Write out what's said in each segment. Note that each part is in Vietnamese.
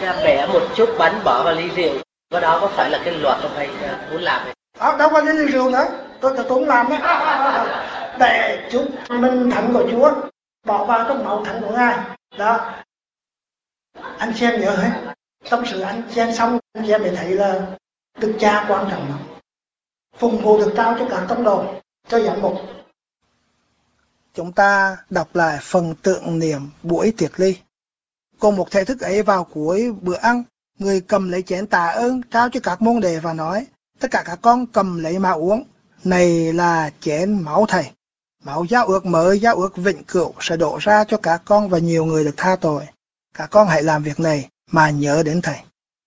bẻ một chút bánh bỏ vào ly rượu, cái đó có phải là cái luật không hay muốn làm hay? Đâu có ly rượu nữa, tôi cũng làm đấy. Để chút mình thánh của Chúa bỏ vào trong máu thánh của Ngài. Đó. Anh chị em nhớ hết. Tâm sự anh chị em xong, anh chị em mới thấy là Đức Cha quan trọng lắm. Phụng vụ được trao cho cả tông đồ, cho giám mục. Chúng ta đọc lại phần tưởng niệm buổi tiệc ly. Cùng một thể thức ấy vào cuối bữa ăn, người cầm lấy chén tạ ơn trao cho các môn đệ và nói: tất cả các con cầm lấy mà uống. Này là chén máu Thầy. Máu giao ước mới, giao ước vĩnh cửu sẽ đổ ra cho các con và nhiều người được tha tội. Các con hãy làm việc này mà nhớ đến Thầy.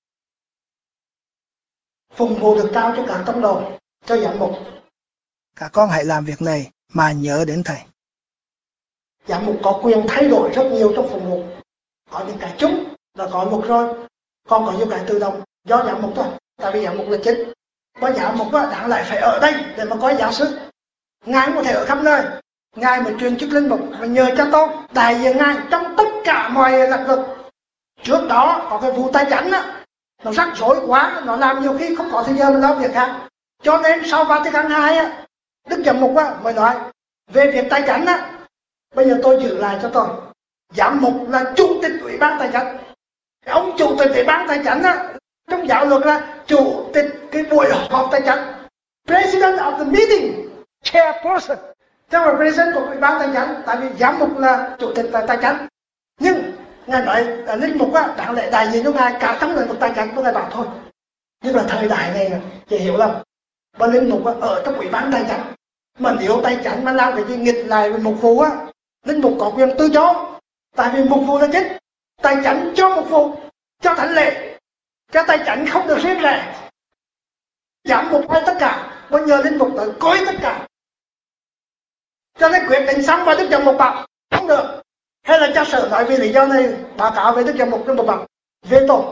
Phụng vụ được trao cho các tông đồ, cho giám mục. Các con hãy làm việc này mà nhớ đến Thầy. Giám mục có quyền thay đổi rất nhiều trong phụng vụ. Có những cái chung là có một rồi, còn có những cái tự động do giám mục thôi. Tại vì giám mục là chính. Có giám mục đáng lại phải ở đây để mà có giáo sư. Ngài có thể ở khắp nơi. Ngài mới truyền chức linh mục và nhờ cha tôn đại diện Ngài trong tất cả mọi lĩnh vực. Trước đó có cái vụ tay chánh á, nó rắc rối quá, nó làm nhiều khi không có thời gian lo việc khác. Cho nên sau Vatican II á, Đức Giám mục á mới nói về việc tay chánh á, bây giờ tôi giữ lại cho tôi. Giám mục là chủ tịch ủy ban tài chánh. Ông chủ tịch ủy ban tài chánh á, trong giáo luật là chủ tịch cái buổi họp tài chánh. President of the meeting, chairperson. Chứ là president của ủy ban tài chánh, tại vì giám mục là chủ tịch tài chánh. Nhưng Ngài nói là linh mục á, đáng lẽ đại diện cho Ngài cả trong lĩnh vực tài chánh của Ngài bảo thôi. Nhưng mà thời đại này chị hiểu lắm. Và linh mục á, ở trong ủy ban tài chánh. Mà nếu tài chánh mà làm cái gì nghịch lại với mục vụ á, linh mục có quyền từ chối. Tại vì mục vụ là chính. Tài chánh cho mục vụ, cho thánh lễ. Cái tài chánh không được riêng rẽ. Giám mục hay tất cả, bây giờ linh mục tới coi tất cả. Cho nên quyết định xong và Đức Giám mục bảo không được. Hay là cha sở nói vì lý do này báo cáo với Đức Giám mục, Đức Giám mục bảo về tổ.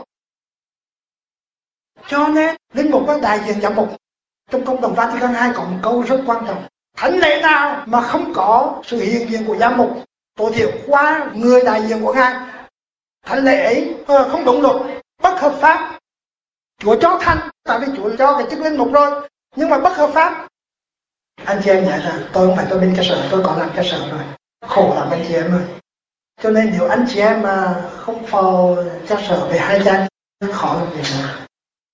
Cho nên linh mục có đại diện giám mục. Trong Công đồng Vatican II có một câu rất quan trọng. Thánh lễ nào mà không có sự hiện diện của giám mục, tối thiểu qua người đại diện của Ngài, thánh lễ ấy không đúng luật, bất hợp pháp. Chúa cho thanh, tại vì Chúa cho cái chức linh mục rồi, nhưng mà bất hợp pháp. Anh chị em nhớ rằng tôi không phải tôi bên cha sở, tôi có làm cha sở rồi. Khổ lắm anh chị em ơi. Cho nên nếu anh chị em mà không phò cha sở về hai cha, khó làm việc nữa.